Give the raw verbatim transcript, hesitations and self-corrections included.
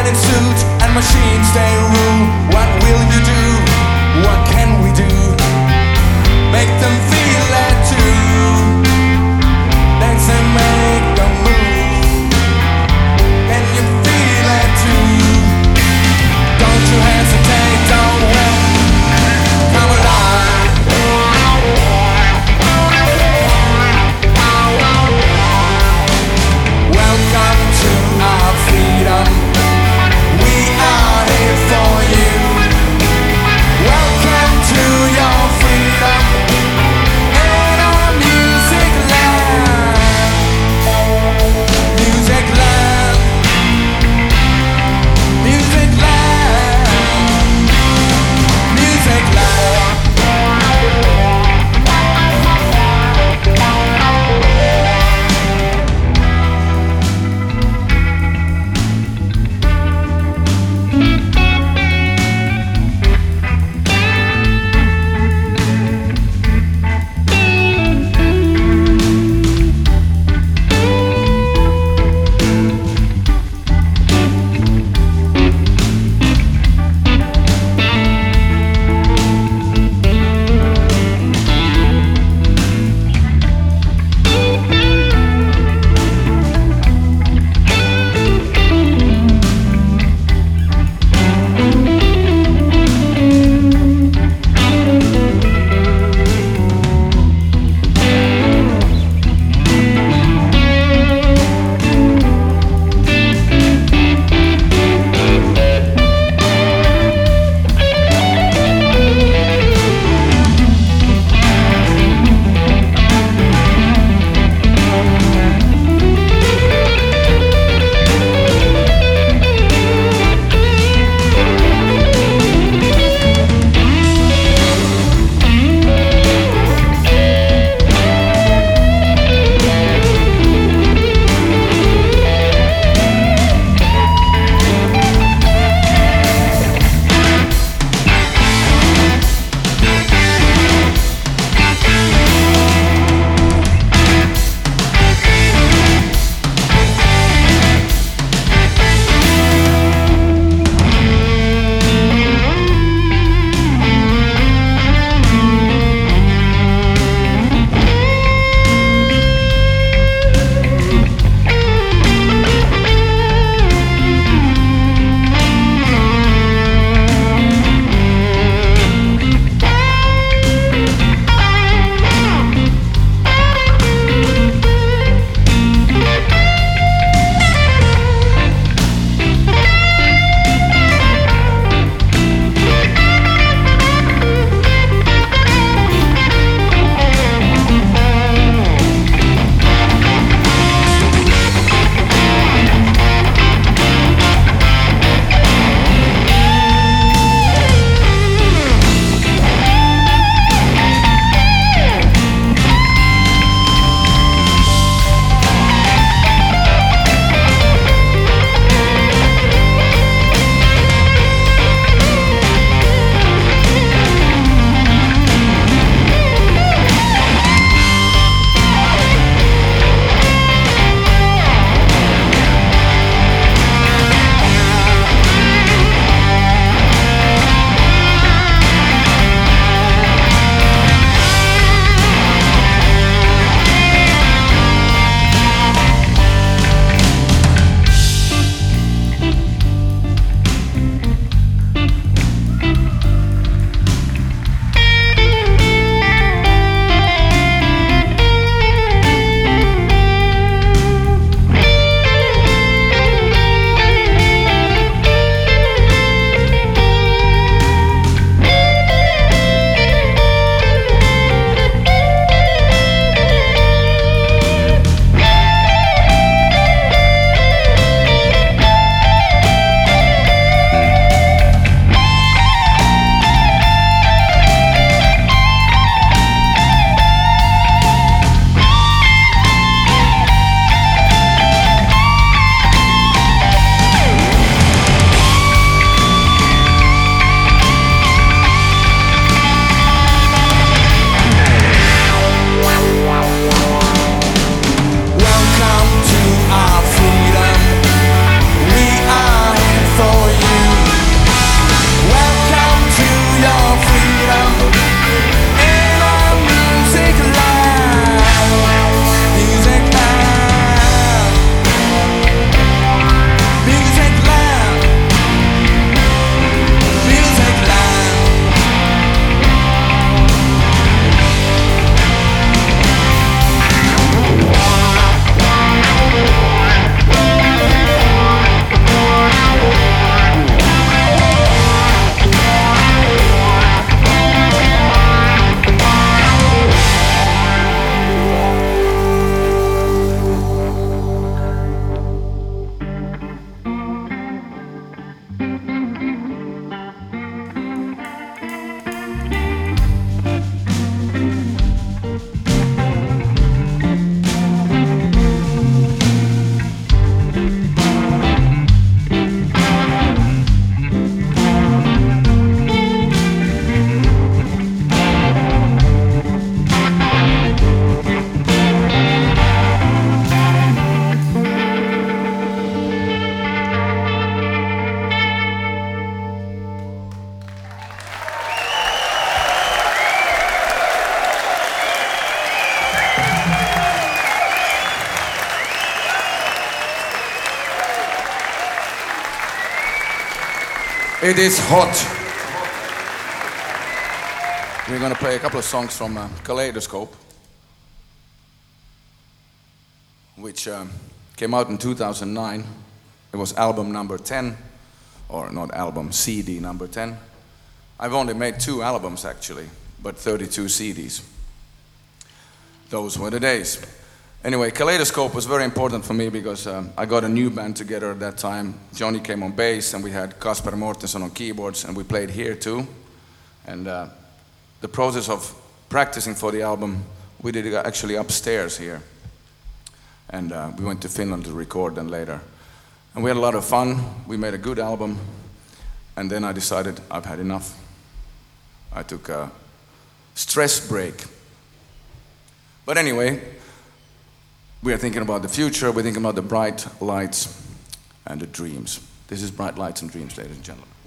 in suits and machines they rule. What will you do? What can we do? Make them feel that too. Dance and make them move. Can you feel that too? Don't you hesitate, don't wait. Come alive. Welcome to our freedom. We are here for you. Welcome to your freedom. It is hot. We're going to play a couple of songs from uh, Kaleidoscope, which um, came out in two thousand nine. It was album number ten, or not album, C D number ten. I've only made two albums actually, but thirty-two C Ds. Those were the days. Anyway, Kaleidoscope was very important for me because um, I got a new band together at that time. Johnny came on bass and we had Kasper Mortensen on keyboards, and we played here too. And uh, the process of practicing for the album, we did it actually upstairs here. And uh, we went to Finland to record them later. And we had a lot of fun. We made a good album. And then I decided I've had enough. I took a stress break. But anyway, we are thinking about the future. We're thinking about the bright lights and the dreams. This is Bright Lights and Dreams, ladies and gentlemen.